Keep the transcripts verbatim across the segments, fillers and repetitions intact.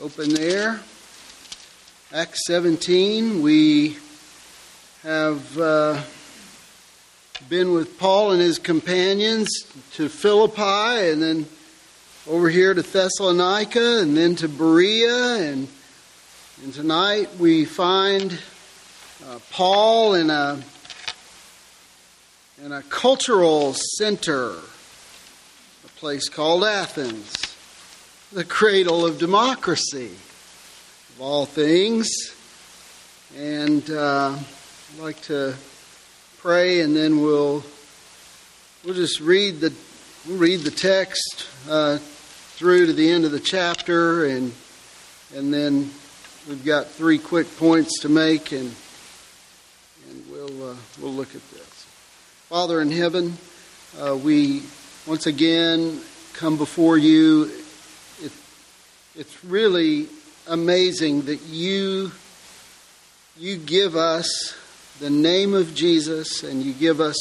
open there. Acts seventeen, we have uh, been with Paul and his companions to Philippi, and then over here to Thessalonica, and then to Berea, and, and tonight we find uh, Paul in a, in a cultural center, a place called Athens, the cradle of democracy, of all things. And uh, I'd like to pray, and then we'll we'll just read the we'll read the text uh, through to the end of the chapter, and and then we've got three quick points to make, and and we'll uh, we'll look at this. Father in heaven, uh, we once again come before you. It, it's really amazing that you you give us the name of Jesus, and you give us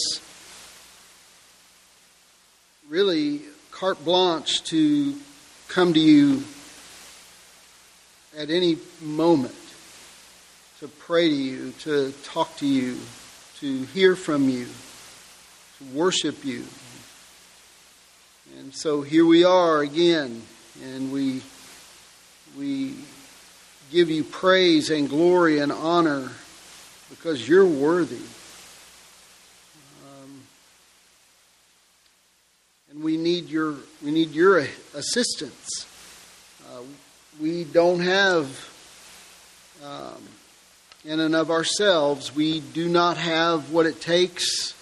really carte blanche to come to you at any moment, to pray to you, to talk to you, to hear from you, to worship you. And so here we are again, and we we give you praise and glory and honor because you're worthy. Um, and we need your we need your assistance. Uh, we don't have, um, in and of ourselves, we do not have what it takes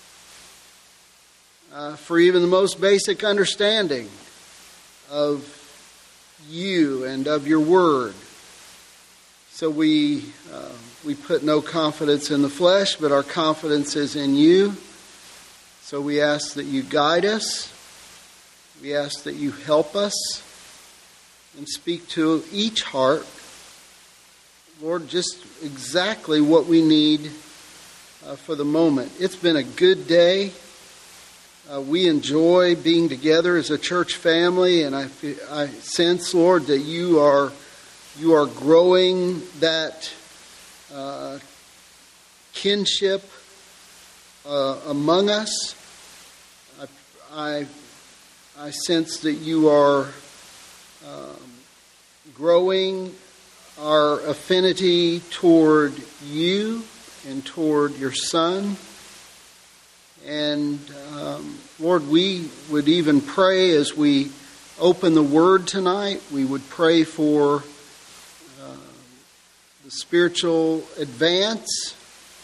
uh, for even the most basic understanding of you and of your word. So we uh, we put no confidence in the flesh, but our confidence is in you. So we ask that you guide us. We ask that you help us and speak to each heart, Lord, just exactly what we need uh, for the moment. It's been a good day. Uh, we enjoy being together as a church family, and I feel, I sense, Lord, that you are you are growing that uh, kinship uh, among us. I, I I sense that you are um, growing our affinity toward you and toward your Son. And um, Lord, we would even pray as we open the Word tonight. We would pray for uh, the spiritual advance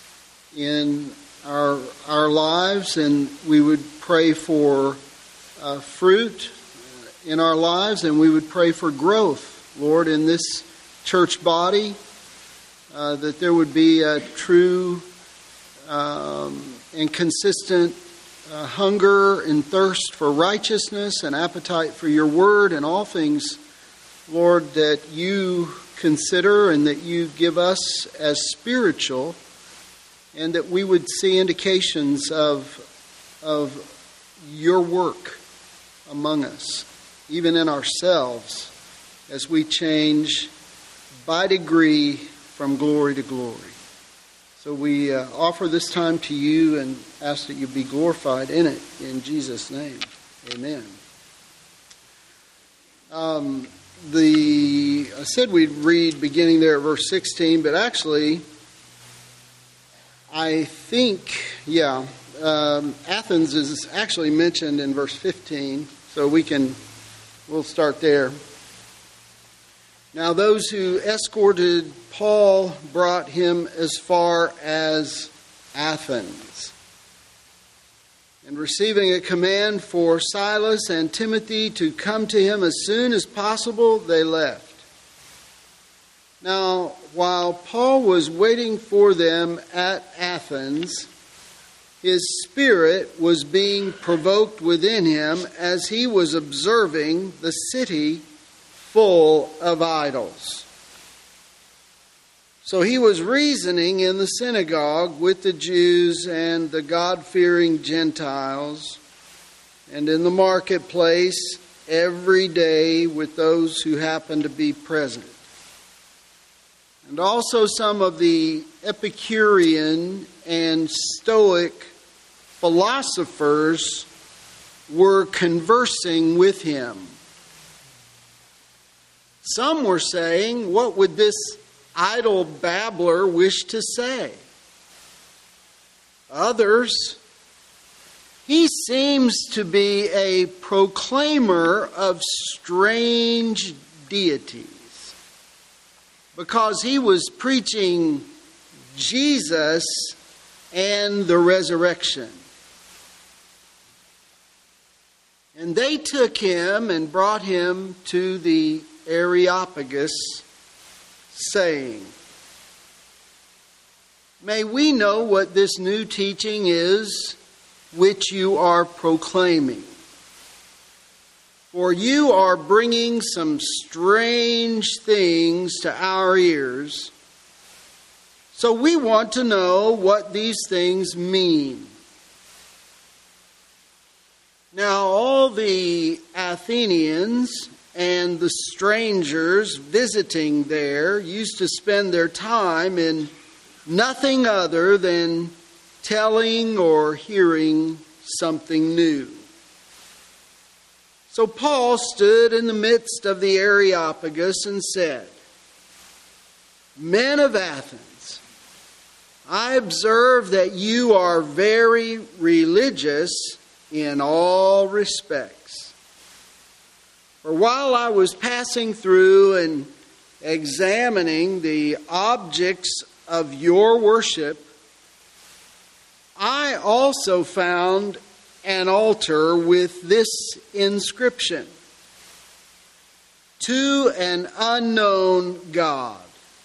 in our our lives, and we would pray for uh, fruit in our lives, and we would pray for growth, Lord, in this church body, uh, that there would be a true um, and consistent uh, hunger and thirst for righteousness and appetite for your word and all things, Lord, that you consider and that you give us as spiritual, and that we would see indications of, of your work among us, even in ourselves, as we change by degree from glory to glory. So we uh, offer this time to you and ask that you be glorified in it. In Jesus' name, amen. Um, the I said we'd read beginning there at verse sixteen, but actually, I think, yeah, um, Athens is actually mentioned in verse fifteen, so we can, we'll start there. Now those who escorted Paul brought him as far as Athens. And receiving a command for Silas and Timothy to come to him as soon as possible, they left. Now, while Paul was waiting for them at Athens, his spirit was being provoked within him as he was observing the city full of idols. So he was reasoning in the synagogue with the Jews and the God-fearing Gentiles, and in the marketplace every day with those who happened to be present. And also some of the Epicurean and Stoic philosophers were conversing with him. Some were saying, what would this idle babbler wish to say? Others, he seems to be a proclaimer of strange deities, because he was preaching Jesus and the resurrection. And they took him and brought him to the Areopagus, saying, "May we know what this new teaching is which you are proclaiming? For you are bringing some strange things to our ears. So we want to know what these things mean." Now all the Athenians and the strangers visiting there used to spend their time in nothing other than telling or hearing something new. So Paul stood in the midst of the Areopagus and said, "Men of Athens, I observe that you are very religious in all respects. For while I was passing through and examining the objects of your worship, I also found an altar with this inscription: To an unknown God.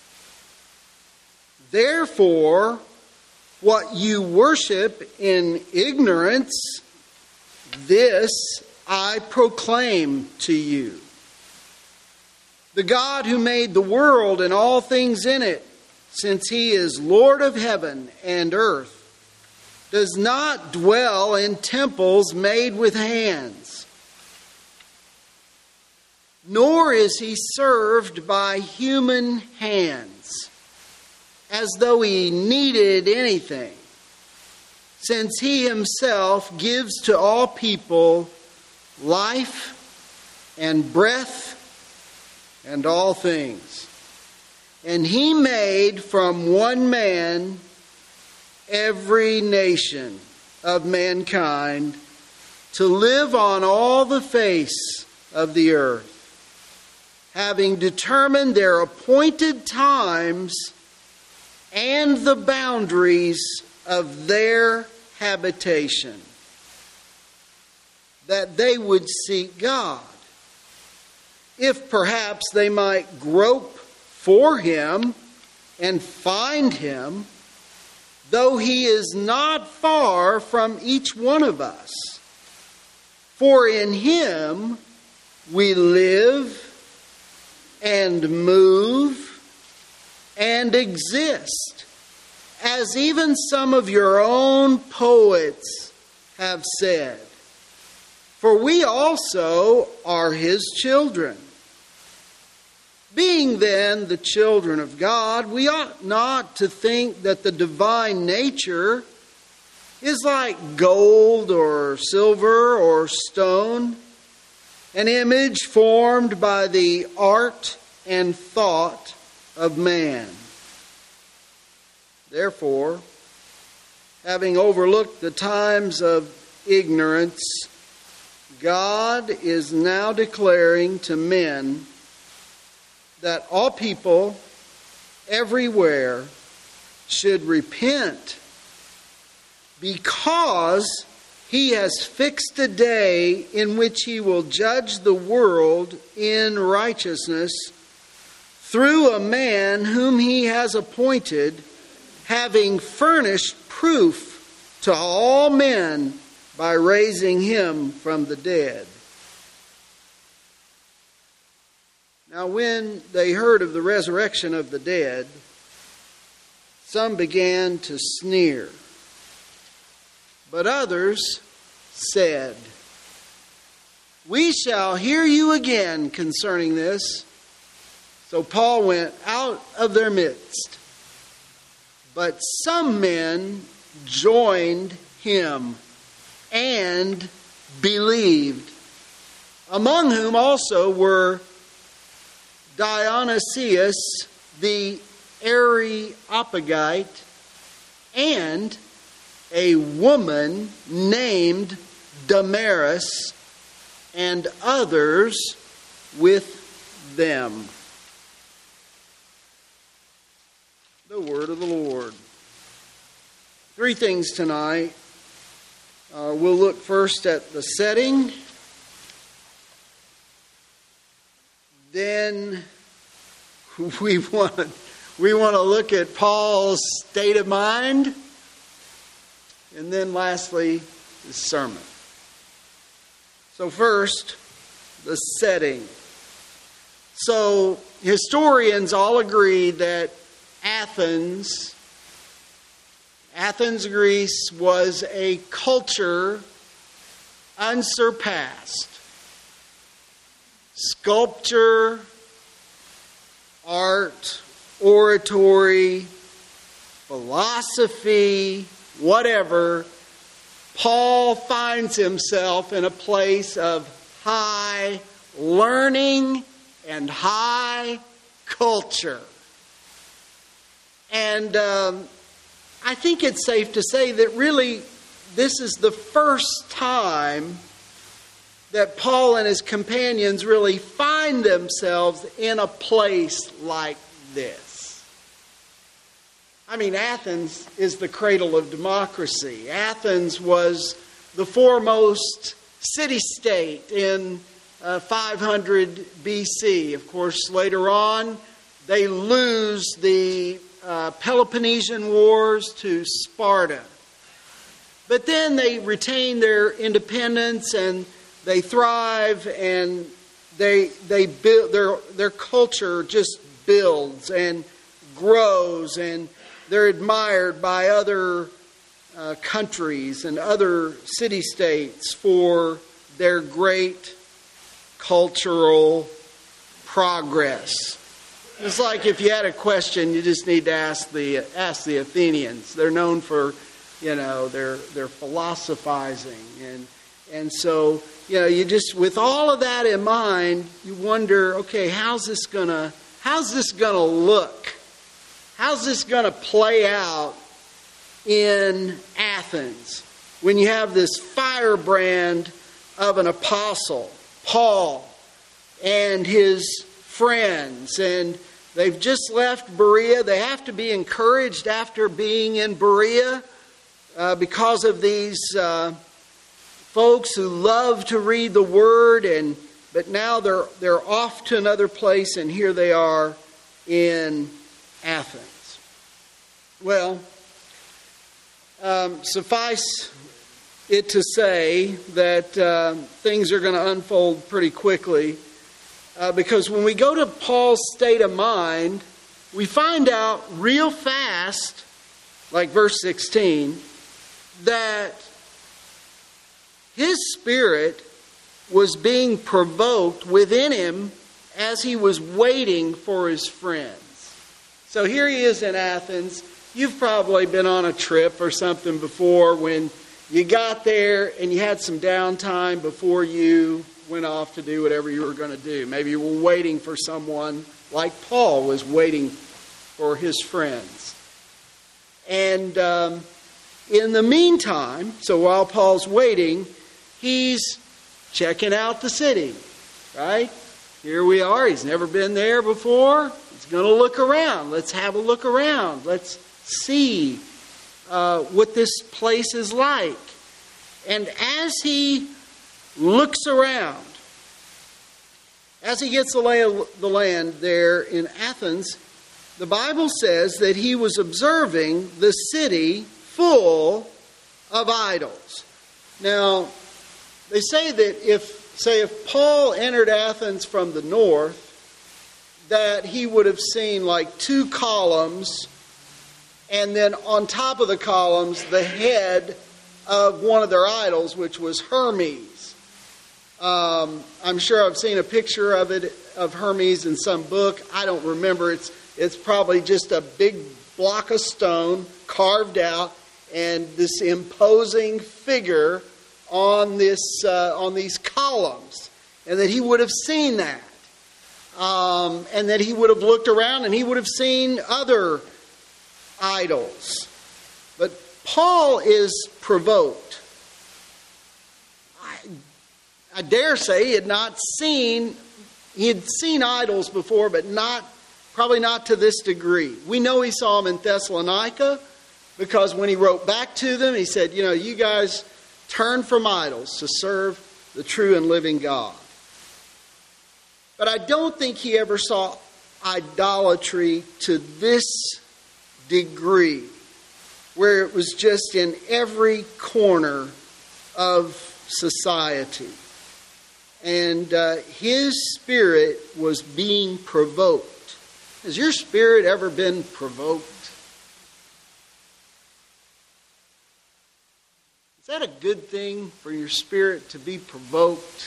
Therefore, what you worship in ignorance, this I proclaim to you. The God who made the world and all things in it, since he is Lord of heaven and earth, does not dwell in temples made with hands, nor is he served by human hands, as though he needed anything, since he himself gives to all people life and breath and all things. And he made from one man every nation of mankind to live on all the face of the earth, having determined their appointed times and the boundaries of their habitation, that they would seek God, if perhaps they might grope for him and find him, though he is not far from each one of us. For in him we live and move and exist, as even some of your own poets have said. For we also are his children. Being then the children of God, we ought not to think that the divine nature is like gold or silver or stone, an image formed by the art and thought of man. Therefore, having overlooked the times of ignorance, God is now declaring to men that all people everywhere should repent, because he has fixed a day in which he will judge the world in righteousness through a man whom he has appointed, having furnished proof to all men by raising him from the dead. Now when they heard of the resurrection of the dead, some began to sneer, but others said, "We shall hear you again concerning this." So Paul went out of their midst, but some men joined him and believed, among whom also were Dionysius the Areopagite and a woman named Damaris, and others with them. The word of the Lord. Three things tonight. Uh, we'll look first at the setting. Then we want to, we want to look at Paul's state of mind. And then lastly, the sermon. So first, the setting. So historians all agree that Athens, Athens, Greece, was a culture unsurpassed. Sculpture, art, oratory, philosophy, whatever, Paul finds himself in a place of high learning and high culture. And um, I think it's safe to say that really this is the first time that Paul and his companions really find themselves in a place like this. I mean, Athens is the cradle of democracy. Athens was the foremost city-state in uh, five hundred B C. Of course, later on, they lose the uh, Peloponnesian Wars to Sparta. But then they retain their independence and they thrive, and they they build their their culture just builds and grows, and they're admired by other uh, countries and other city-states for their great cultural progress. It's like if you had a question, you just need to ask the ask the Athenians. They're known for, you know, their their philosophizing, and and so you know, you just with all of that in mind, you wonder, okay, how's this gonna how's this gonna look? How's this going to play out in Athens when you have this firebrand of an apostle, Paul, and his friends, and they've just left Berea. They have to be encouraged after being in Berea uh, because of these uh, folks who love to read the Word, and but now they're they're off to another place, and here they are in Athens. Well, um, suffice it to say that uh, things are going to unfold pretty quickly uh, because when we go to Paul's state of mind, we find out real fast, like verse sixteen, that his spirit was being provoked within him as he was waiting for his friends. So here he is in Athens. You've probably been on a trip or something before when you got there and you had some downtime before you went off to do whatever you were going to do. Maybe you were waiting for someone like Paul was waiting for his friends. And um, in the meantime, so while Paul's waiting, he's checking out the city, right? Here we are. He's never been there before. He's going to look around. Let's have a look around. Let's see uh, what this place is like. And as he looks around, as he gets the lay of the land there in Athens, the Bible says that he was observing the city full of idols. Now, they say that if, say, if Paul entered Athens from the north, that he would have seen like two columns, and then on top of the columns, the head of one of their idols, which was Hermes. Um, I'm sure I've seen a picture of it of Hermes in some book. I don't remember. It's it's probably just a big block of stone carved out, and this imposing figure on this uh, on these columns, and that he would have seen that, um, and that he would have looked around and he would have seen other idols. But Paul is provoked. I, I dare say he had not seen, he had seen idols before, but not, probably not to this degree. We know he saw them in Thessalonica, because when he wrote back to them, he said, you know, you guys turn from idols to serve the true and living God. But I don't think he ever saw idolatry to this degree, where it was just in every corner of society. And uh, his spirit was being provoked. Has your spirit ever been provoked? Is that a good thing for your spirit to be provoked?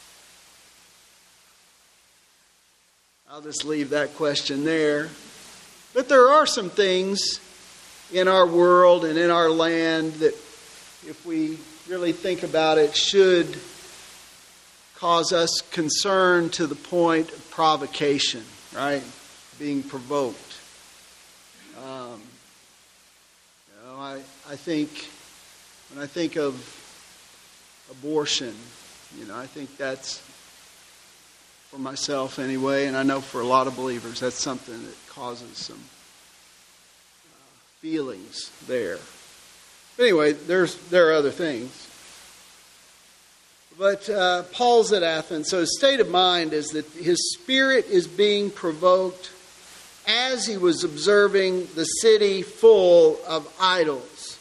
I'll just leave that question there. But there are some things in our world and in our land that, if we really think about it, should cause us concern to the point of provocation, right? Being provoked. Um, you know, I, I think, when I think of abortion, you know, I think that's, for myself anyway, and I know for a lot of believers, that's something that causes some uh, feelings there. But anyway, there's there are other things. But uh, Paul's at Athens, so his state of mind is that his spirit is being provoked as he was observing the city full of idols.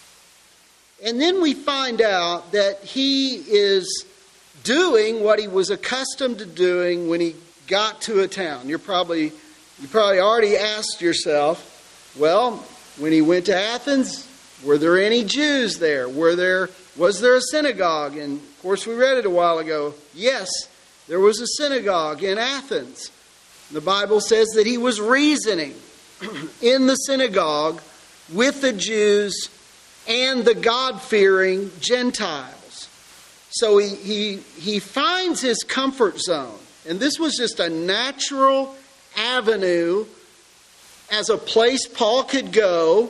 And then we find out that he is doing what he was accustomed to doing when he got to a town. You're probably you probably already asked yourself, well, when he went to Athens, were there any Jews there? Were there was there a synagogue? And of course we read it a while ago. Yes, there was a synagogue in Athens. The Bible says that he was reasoning in the synagogue with the Jews and the God-fearing Gentiles. So he, he, he finds his comfort zone. And this was just a natural avenue as a place Paul could go.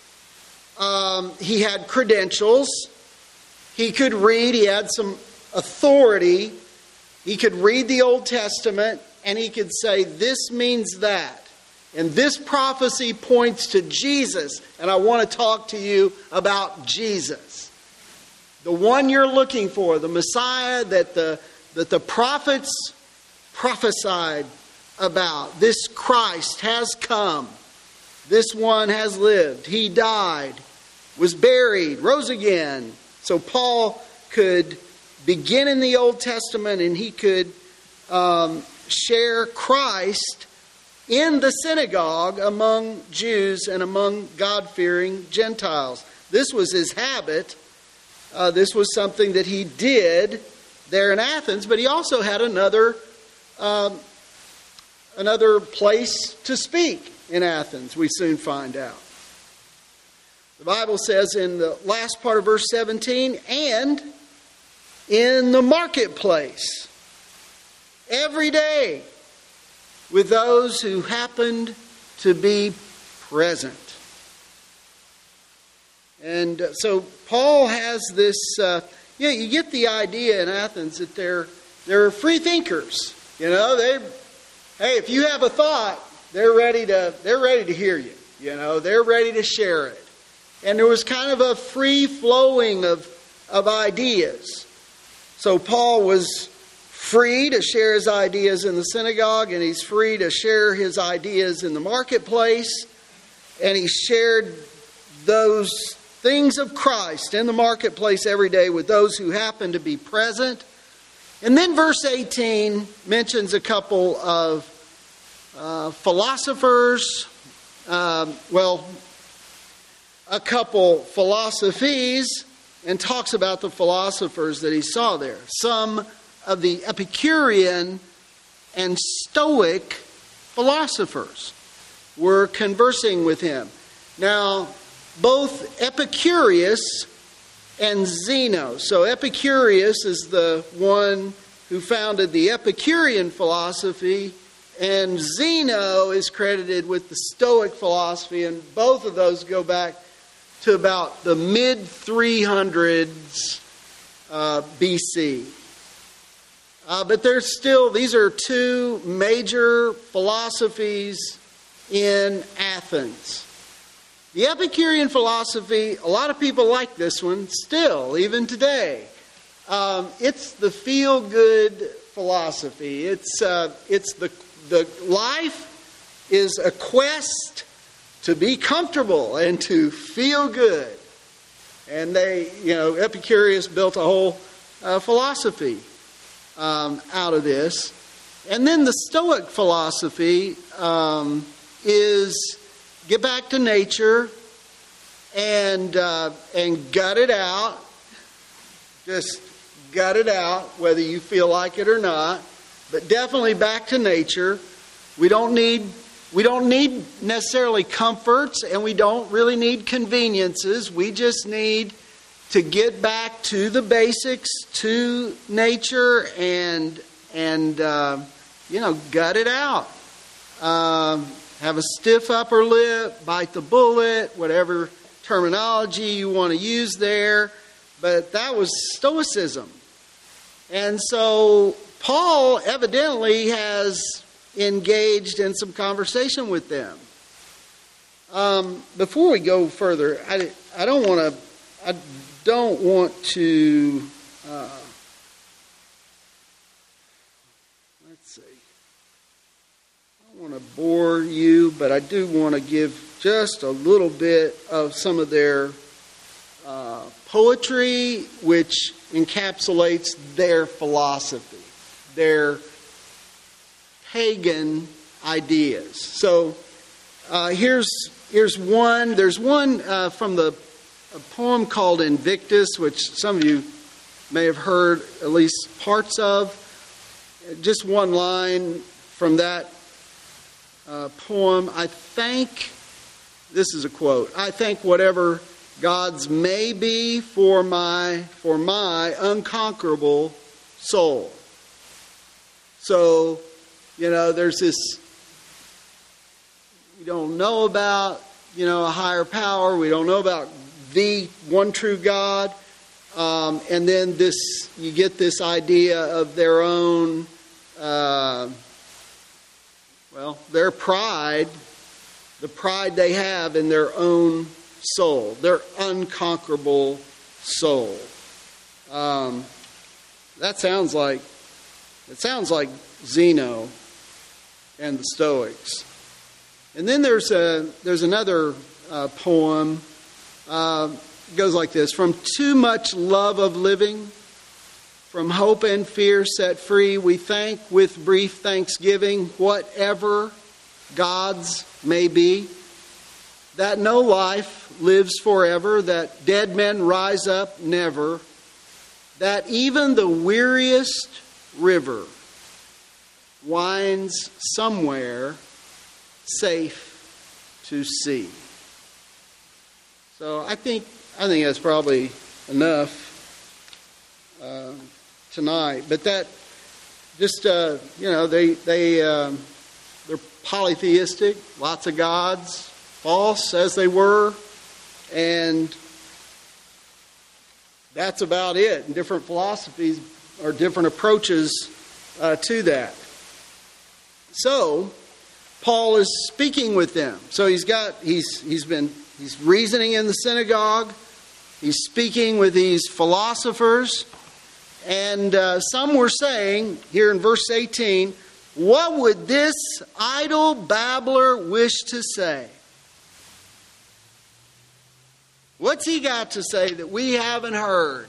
Um, he had credentials. He could read. He had some authority. He could read the Old Testament and he could say, this means that. And this prophecy points to Jesus. And I want to talk to you about Jesus. The one you're looking for, the Messiah that the, that the prophets prophesied about. This Christ has come. This one has lived. He died, was buried, rose again. So Paul could begin in the Old Testament and he could um, share Christ in the synagogue among Jews and among God-fearing Gentiles. This was his habit. Uh, this was something that he did there in Athens, but he also had another um, another place to speak in Athens, we soon find out. The Bible says in the last part of verse seventeen, and in the marketplace, every day, with those who happened to be present. And so Paul has this, uh, you know, you get the idea in Athens that they're they're free thinkers. You know, they, hey, if you have a thought, they're ready to they're ready to hear you. You know, they're ready to share it. And there was kind of a free flowing of of ideas. So Paul was free to share his ideas in the synagogue, and he's free to share his ideas in the marketplace, and he shared those things of Christ in the marketplace every day with those who happen to be present. And then verse eighteen mentions a couple of uh, philosophers, um, well, a couple philosophies, and talks about the philosophers that he saw there. Some of the Epicurean and Stoic philosophers were conversing with him. Now, both Epicurus and Zeno. So Epicurus is the one who founded the Epicurean philosophy, and Zeno is credited with the Stoic philosophy, and both of those go back to about the mid three hundreds uh, B C. Uh, but there's still, these are two major philosophies in Athens. The Epicurean philosophy, a lot of people like this one still, even today. Um, it's the feel-good philosophy. It's uh, it's the the life is a quest to be comfortable and to feel good. And they, you know, Epicurus built a whole uh, philosophy um, out of this. And then the Stoic philosophy um, is get back to nature and uh, and gut it out. Just gut it out, whether you feel like it or not. But definitely back to nature. We don't need we don't need necessarily comforts, and we don't really need conveniences. We just need to get back to the basics, to nature, and and uh, you know, gut it out. Um, have a stiff upper lip, bite the bullet, whatever terminology you want to use there. But that was Stoicism. And so Paul evidently has engaged in some conversation with them. Um, before we go further, I, I don't want to I don't want to uh, let's see. I don't want to bore you, but I do want to give just a little bit of some of their uh, poetry, which encapsulates their philosophy, their pagan ideas. So uh, here's here's one. There's one uh, from the a poem called Invictus, which some of you may have heard at least parts of. Just one line from that uh, poem. I thank, this is a quote, I thank whatever gods may be for my for my unconquerable soul. So, you know, there's this, we don't know about, you know, a higher power. We don't know about the one true God. Um, and then this, you get this idea of their own, uh, well, their pride, the pride they have in their own soul, their unconquerable soul. Um, that sounds like it sounds like Zeno and the Stoics. And then there's a there's another uh, poem. Uh, it goes like this: from too much love of living, from hope and fear set free, we thank with brief thanksgiving whatever gods may be, that no life lives forever, that dead men rise up never, that even the weariest river winds somewhere safe to sea. So I think I think that's probably enough uh, tonight. But that just uh, you know they they um, they're polytheistic, lots of gods, false as they were, and that's about it. And different philosophies or different approaches uh, to that. So Paul is speaking with them. So he's got he's he's been he's reasoning in the synagogue. He's speaking with these philosophers, and uh, some were saying here in verse eighteen, "What would this idle babbler wish to say?" What's he got to say that we haven't heard?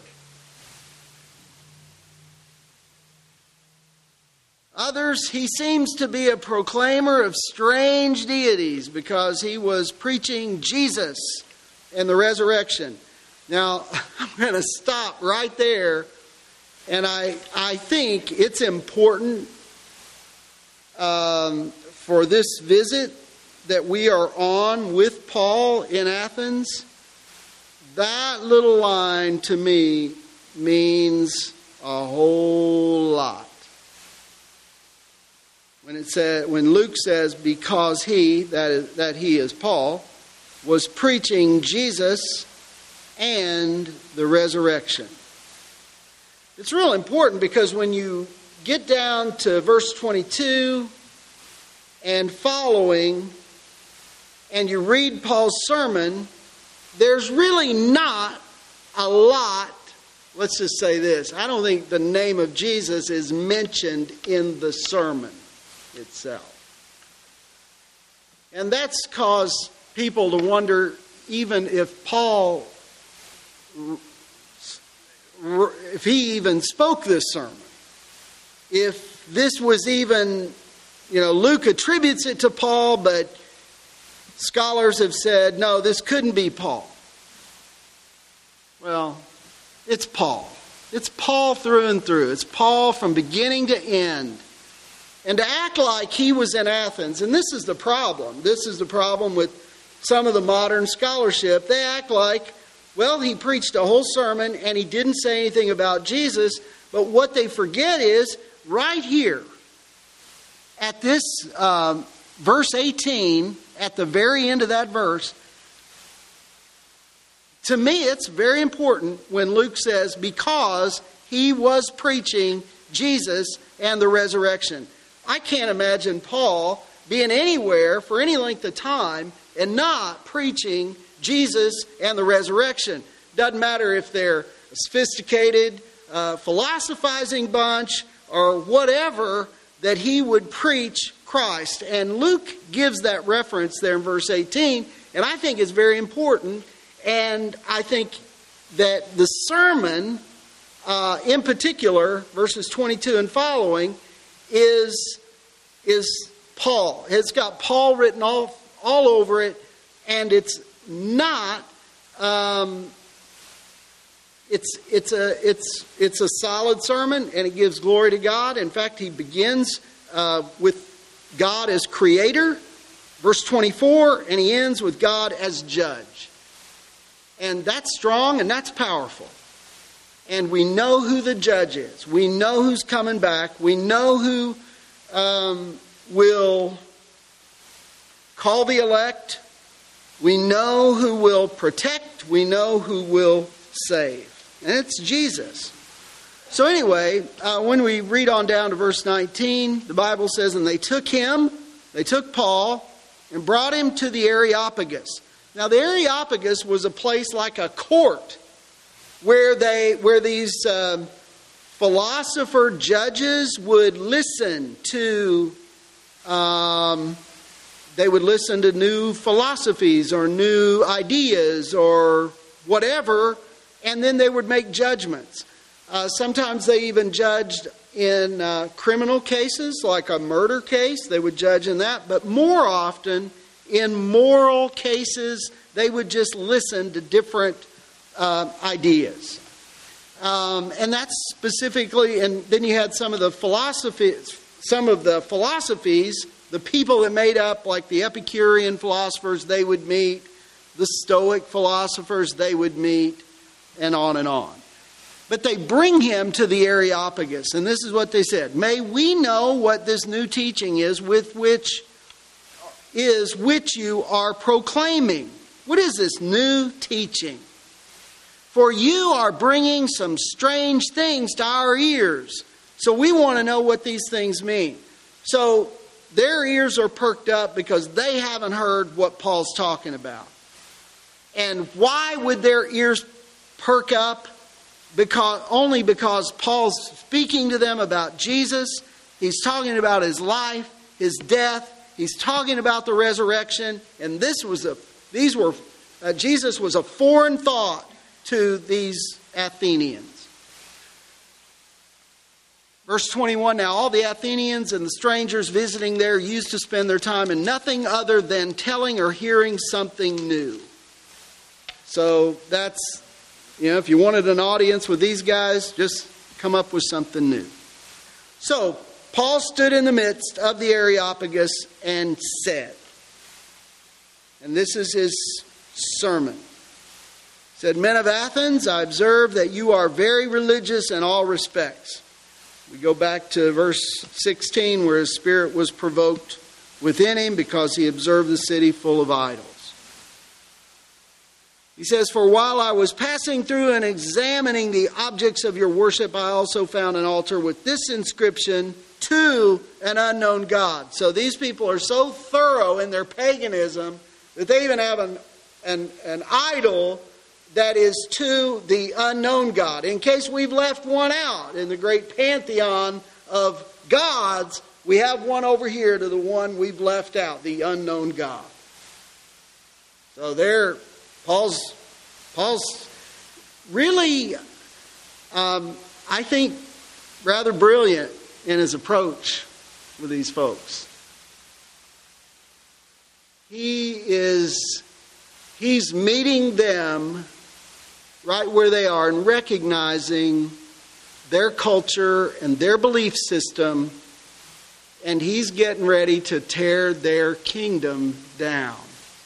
Others, he seems to be a proclaimer of strange deities because he was preaching Jesus and the resurrection. Now, I'm going to stop right there, and I, I think it's important um, for this visit that we are on with Paul in Athens, that little line to me means a whole lot. When it said, when Luke says, because he, that is, that he is Paul, was preaching Jesus and the resurrection. It's real important because when you get down to verse twenty-two and following, and you read Paul's sermon, there's really not a lot. Let's just say this. I don't think the name of Jesus is mentioned in the sermon itself. And that's caused people to wonder even if Paul, if he even spoke this sermon. If this was even, you know, Luke attributes it to Paul, but scholars have said, no, this couldn't be Paul. Well, it's Paul. It's Paul through and through. It's Paul from beginning to end. And to act like he was in Athens, and this is the problem. This is the problem with some of the modern scholarship. They act like, well, he preached a whole sermon and he didn't say anything about Jesus. But what they forget is, right here, at this um, verse eighteen, at the very end of that verse, to me it's very important when Luke says, because he was preaching Jesus and the resurrection. I can't imagine Paul being anywhere for any length of time and not preaching Jesus and the resurrection. Doesn't matter if they're a sophisticated, uh, philosophizing bunch or whatever, that he would preach Christ. And Luke gives that reference there in verse eighteen, and I think it's very important. And I think that the sermon, uh, in particular, verses twenty-two and following, is, is Paul. It's got Paul written all, all over it, and it's not, um, it's, it's, a, it's, it's a solid sermon, and it gives glory to God. In fact, he begins uh, with God as creator, verse twenty-four, and he ends with God as judge. And that's strong and that's powerful. And we know who the judge is. We know who's coming back. We know who um, will call the elect. We know who will protect. We know who will save. And it's Jesus. So anyway, uh, when we read on down to verse nineteen, the Bible says, and they took him, they took Paul, and brought him to the Areopagus. Now the Areopagus was a place like a court where they, where these uh, philosopher judges would listen to, um, they would listen to new philosophies or new ideas or whatever, and then they would make judgments. Uh, sometimes they even judged in uh, criminal cases, like a murder case. They would judge in that. But more often, in moral cases, they would just listen to different uh, ideas. Um, and that's specifically, and then you had some of the philosophies, some of the philosophies, the people that made up, like the Epicurean philosophers, they would meet, the Stoic philosophers, they would meet, and on and on. But they bring him to the Areopagus, and this is what they said. May we know what this new teaching is with which is which you are proclaiming. What is this new teaching? For you are bringing some strange things to our ears. So we want to know what these things mean. So their ears are perked up because they haven't heard what Paul's talking about. And why would their ears perk up? Because only because Paul's speaking to them about Jesus. He's talking about his life, his death. He's talking about the resurrection. And this was a these were uh, Jesus was a foreign thought to these Athenians. Verse twenty-one, now all the Athenians and the strangers visiting there used to spend their time in nothing other than telling or hearing something new. So that's, you know, if you wanted an audience with these guys, just come up with something new. So Paul stood in the midst of the Areopagus and said, and this is his sermon. He said, "Men of Athens, I observe that you are very religious in all respects." We go back to verse sixteen, where his spirit was provoked within him because he observed the city full of idols. He says, "For while I was passing through and examining the objects of your worship, I also found an altar with this inscription, 'To an unknown God.'" So these people are so thorough in their paganism that they even have an, an, an idol that is to the unknown God. In case we've left one out in the great pantheon of gods, we have one over here to the one we've left out, the unknown God. So there, Paul's, Paul's really, um, I think, rather brilliant in his approach with these folks. He is, he's meeting them right where they are and recognizing their culture and their belief system, and he's getting ready to tear their kingdom down.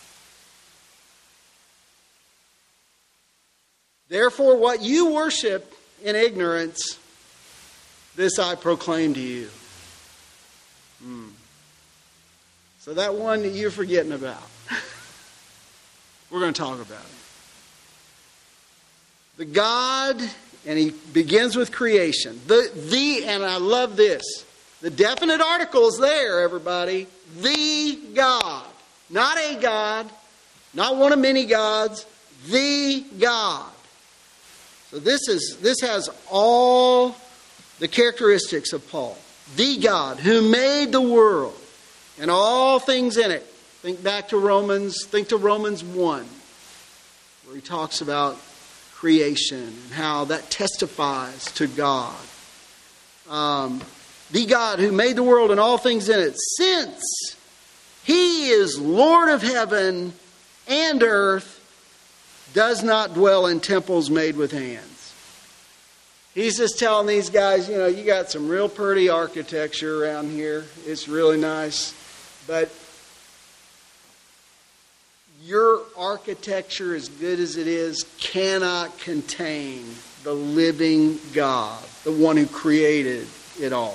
"Therefore, what you worship in ignorance, this I proclaim to you." Hmm. So that one that you're forgetting about, we're going to talk about it. The God, and he begins with creation. The, the, and I love this. The definite article is there, everybody. The God. Not a God. Not one of many gods. The God. So this is this has all the characteristics of Paul. The God who made the world and all things in it. Think back to Romans, think to Romans one, where he talks about creation and how that testifies to God. Um, the God who made the world and all things in it, since he is Lord of heaven and earth, does not dwell in temples made with hands. He's just telling these guys, you know, you got some real pretty architecture around here. It's really nice. But your architecture, as good as it is, cannot contain the living God, the one who created it all.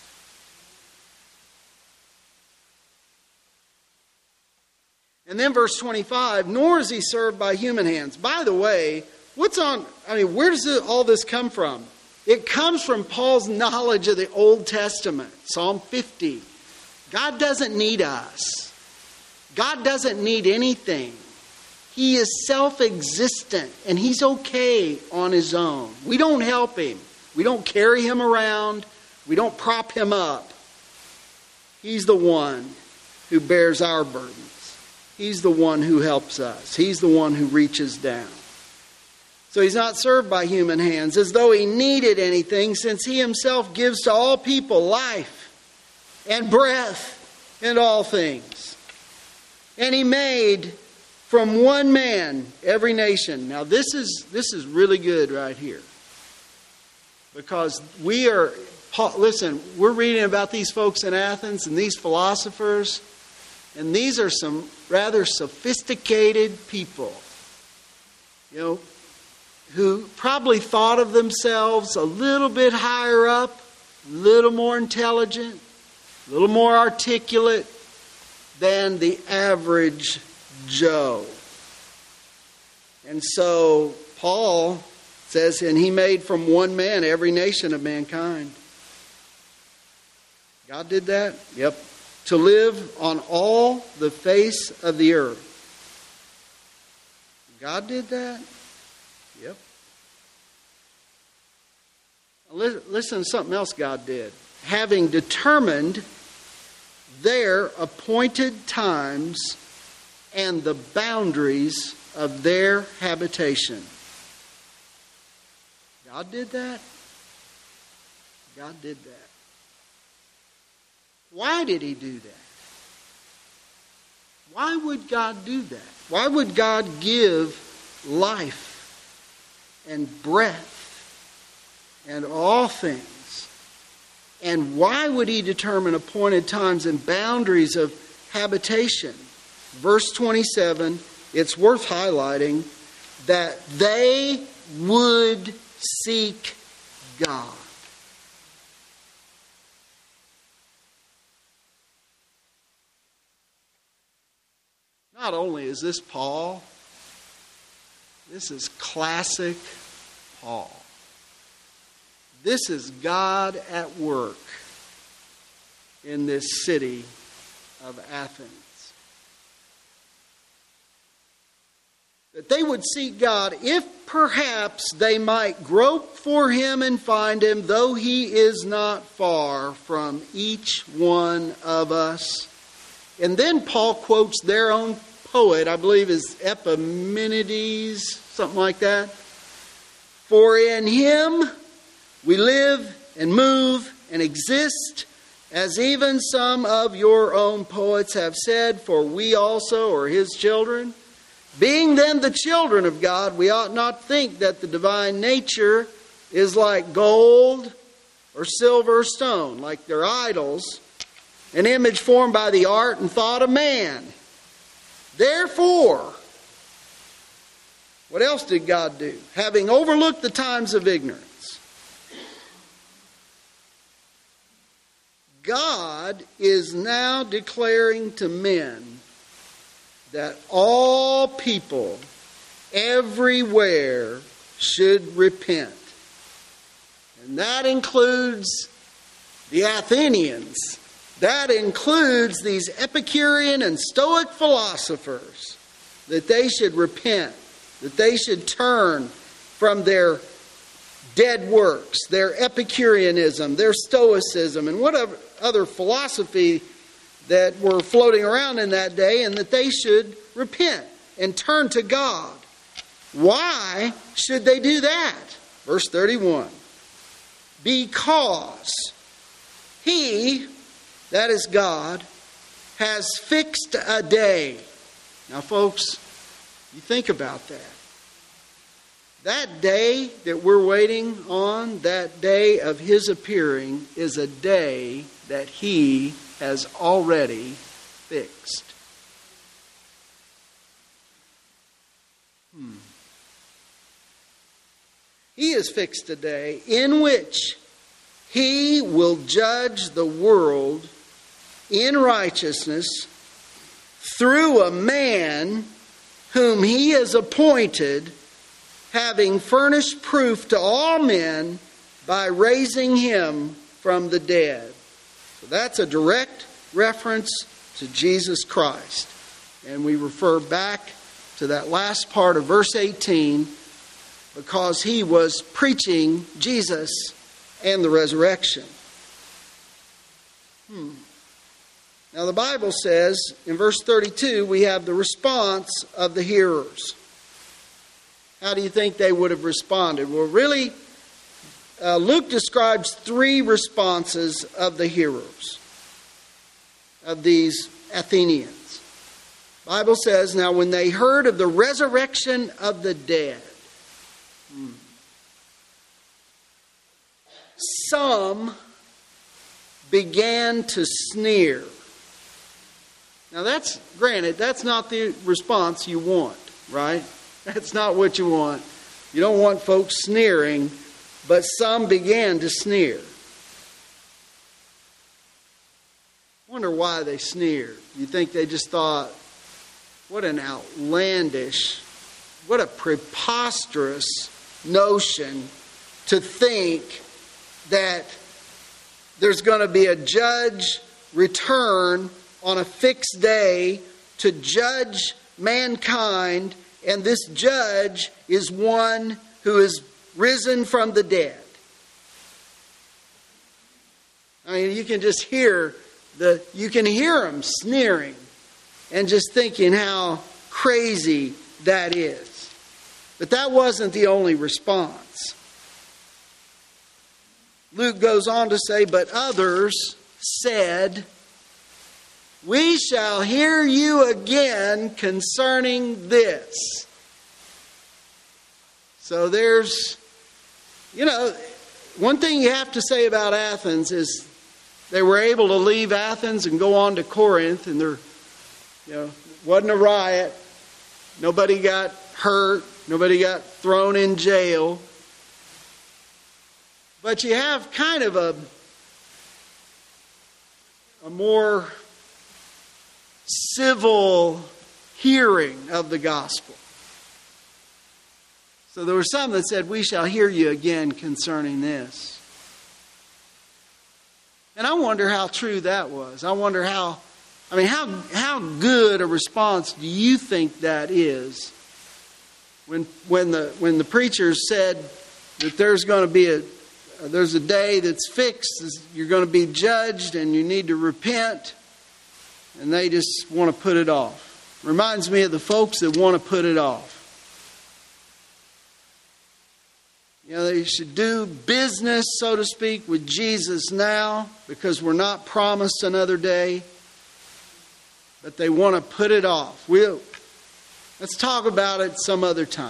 And then verse twenty-five, "Nor is he served by human hands." By the way, what's on, I mean, where does it, all this come from? It comes from Paul's knowledge of the Old Testament. Psalm fifty. God doesn't need us. God doesn't need anything. He is self-existent, and he's okay on his own. We don't help him. We don't carry him around. We don't prop him up. He's the one who bears our burdens. He's the one who helps us. He's the one who reaches down. So he's not served by human hands as though he needed anything, since he himself gives to all people life and breath and all things. And he made from one man every nation. Now this is this is really good right here. Because we are, listen, we're reading about these folks in Athens and these philosophers. And these are some rather sophisticated people, you know, who probably thought of themselves a little bit higher up, a little more intelligent, a little more articulate than the average Joe. And so Paul says, and he made from one man every nation of mankind. God did that? Yep. To live on all the face of the earth. God did that? Yep. Listen to something else God did. Having determined their appointed times and the boundaries of their habitation. God did that? God did that. Why did he do that? Why would God do that? Why would God give life and breath and all things And why would he determine appointed times and boundaries of habitation? Verse twenty-seven, it's worth highlighting that they would seek God. Not only is this Paul, this is classic Paul. This is God at work in this city of Athens. That they would seek God if perhaps they might grope for him and find him, though he is not far from each one of us. And then Paul quotes their own poet, I believe is Epimenides, something like that. For in him we live and move and exist, as even some of your own poets have said, for we also are his children. Being then the children of God, we ought not think that the divine nature is like gold or silver or stone, like their idols, an image formed by the art and thought of man. Therefore, what else did God do? Having overlooked the times of ignorance, God is now declaring to men that all people everywhere should repent. And that includes the Athenians. That includes these Epicurean and Stoic philosophers, that they should repent, that they should turn from their dead works, their Epicureanism, their Stoicism, and whatever other philosophy that were floating around in that day, and that they should repent and turn to God. Why should they do that? Verse thirty-one. Because he, that is God, has fixed a day. Now, folks, you think about that. That day that we're waiting on, that day of his appearing, is a day that he has already fixed. Hmm. He has fixed a day in which he will judge the world in righteousness through a man whom he has appointed, having furnished proof to all men by raising him from the dead. So that's a direct reference to Jesus Christ. And we refer back to that last part of verse eighteen, because he was preaching Jesus and the resurrection. Hmm. Now the Bible says in verse thirty-two, we have the response of the hearers. How do you think they would have responded? Well, really, uh, Luke describes three responses of the hearers, of these Athenians. The Bible says, now when they heard of the resurrection of the dead, hmm, some began to sneer. Now that's, granted, that's not the response you want, right? That's not what you want. You don't want folks sneering, but some began to sneer. I wonder why they sneered. You think they just thought, what an outlandish, what a preposterous notion to think that there's going to be a judge return on a fixed day to judge mankind, and this judge is one who is risen from the dead. I mean, you can just hear the you can hear them sneering and just thinking how crazy that is. But that wasn't the only response. Luke goes on to say, but others said, we shall hear you again concerning this. So there's, you know, one thing you have to say about Athens is they were able to leave Athens and go on to Corinth, and there, you know, wasn't a riot. Nobody got hurt. Nobody got thrown in jail. But you have kind of a, a more civil hearing of the gospel. So there were some that said, "We shall hear you again concerning this." And I wonder how true that was. I wonder how, I mean, how how good a response do you think that is when when the when the preacher said that there's going to be a there's a day that's fixed, you're going to be judged, and you need to repent, and they just want to put it off. Reminds me of the folks that want to put it off. You know, they should do business, so to speak, with Jesus now, because we're not promised another day. But they want to put it off. We'll, let's talk about it some other time.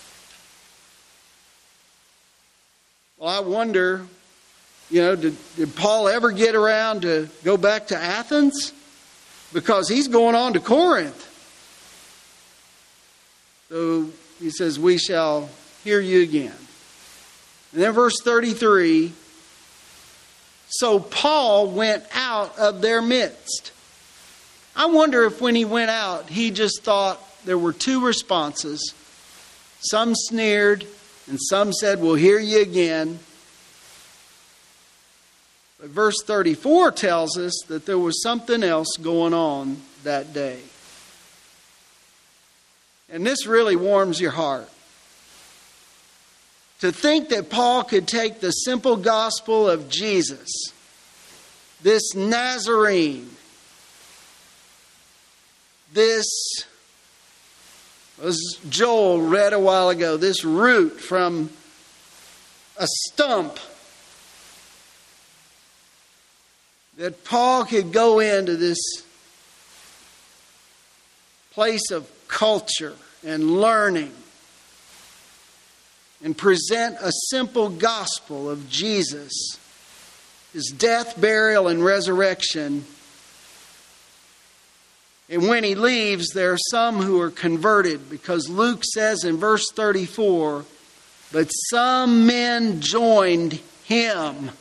Well, I wonder, you know, did, did Paul ever get around to go back to Athens? Because he's going on to Corinth. So he says, "We shall hear you again." And then verse thirty-three, "So Paul went out of their midst." I wonder if when he went out, he just thought there were two responses. Some sneered and some said, "We'll hear you again." But verse thirty-four tells us that there was something else going on that day. And this really warms your heart. To think that Paul could take the simple gospel of Jesus, this Nazarene, this, as Joel read a while ago, this root from a stump, that Paul could go into this place of culture and learning and present a simple gospel of Jesus, His death, burial, and resurrection. And when he leaves, there are some who are converted, because Luke says in verse thirty-four, "But some men joined him."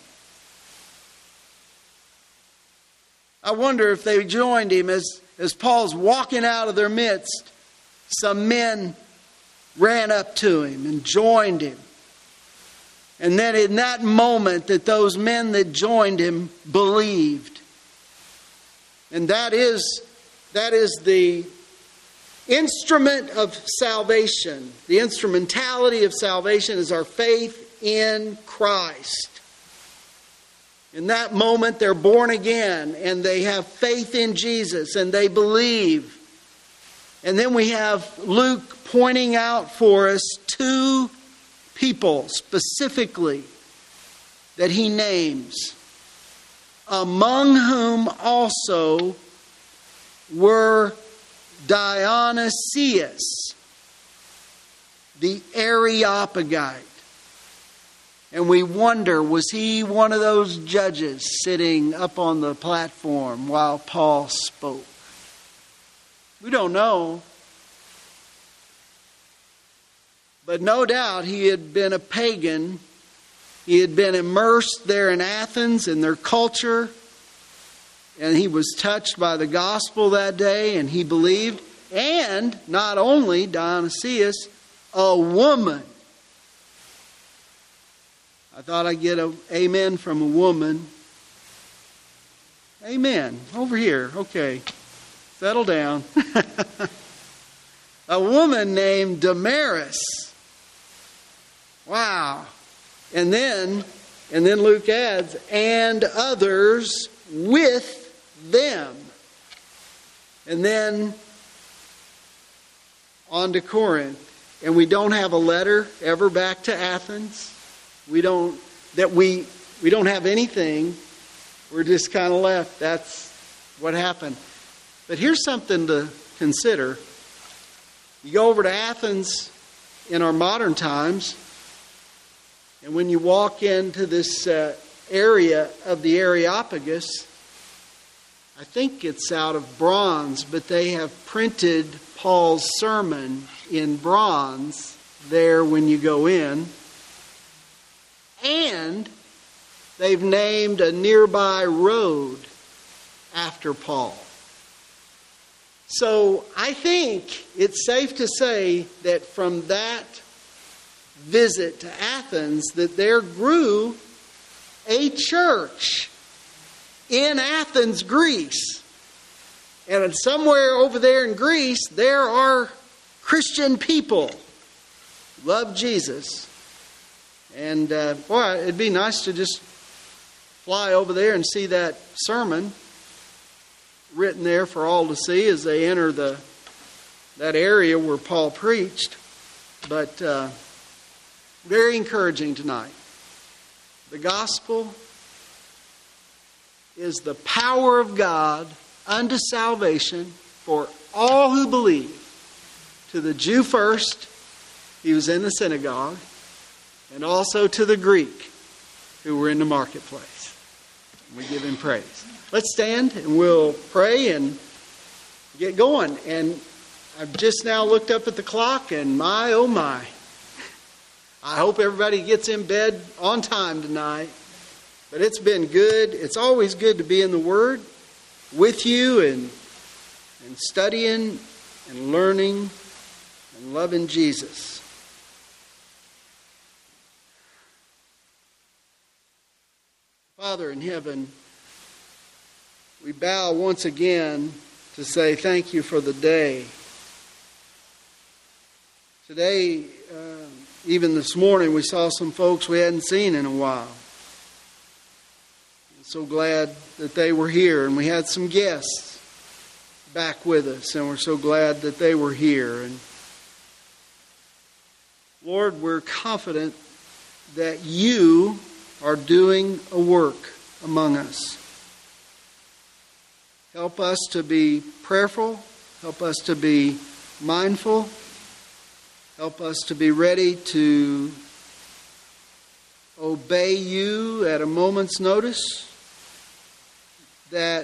I wonder if they joined him as, as Paul's walking out of their midst. Some men ran up to him and joined him. And then in that moment that those men that joined him believed. And that is, that is the instrument of salvation. The instrumentality of salvation is our faith in Christ. In that moment they're born again and they have faith in Jesus and they believe. And then we have Luke pointing out for us two people specifically that he names, among whom also were Dionysius, the Areopagite. And we wonder, was he one of those judges sitting up on the platform while Paul spoke? We don't know. But no doubt he had been a pagan. He had been immersed there in Athens in their culture. And he was touched by the gospel that day and he believed. And not only Dionysius, a woman. I thought I'd get an amen from a woman. Amen. Over here. Okay. Settle down. A woman named Damaris. Wow. And then, and then Luke adds, and others with them. And then on to Corinth. And we don't have a letter ever back to Athens. We don't, that we, we don't have anything. We're just kind of left. That's what happened. But here's something to consider. You go over to Athens in our modern times, and when you walk into this uh, area of the Areopagus. I think it's out of bronze, but they have printed Paul's sermon in bronze there when you go in. And they've named a nearby road after Paul. So I think it's safe to say that from that visit to Athens, that there grew a church in Athens, Greece. And somewhere over there in Greece, there are Christian people who love Jesus. And uh, boy, it'd be nice to just fly over there and see that sermon written there for all to see as they enter the that area where Paul preached. But uh, very encouraging tonight. The gospel is the power of God unto salvation for all who believe. To the Jew first, he was in the synagogue, and also to the Greek who were in the marketplace. We give him praise. Let's stand and we'll pray and get going. And I've just now looked up at the clock, and my, oh my. I hope everybody gets in bed on time tonight. But it's been good. It's always good to be in the Word with you and, and studying and learning and loving Jesus. Father in heaven, we bow once again to say thank you for the day. Today, uh, even this morning, we saw some folks we hadn't seen in a while. I'm so glad that they were here, and we had some guests back with us, and we're so glad that they were here. And Lord, we're confident that you are doing a work among us. Help us to be prayerful. Help us to be mindful. Help us to be ready to obey you at a moment's notice. That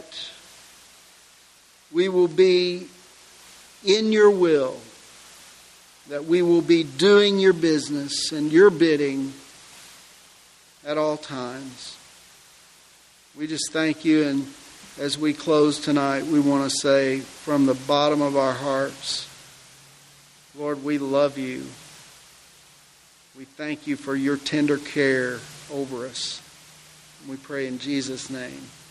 we will be in your will. That we will be doing your business and your bidding at all times. We just thank you, and as we close tonight, we want to say from the bottom of our hearts, Lord, we love you. We thank you for your tender care over us. We pray in Jesus' name.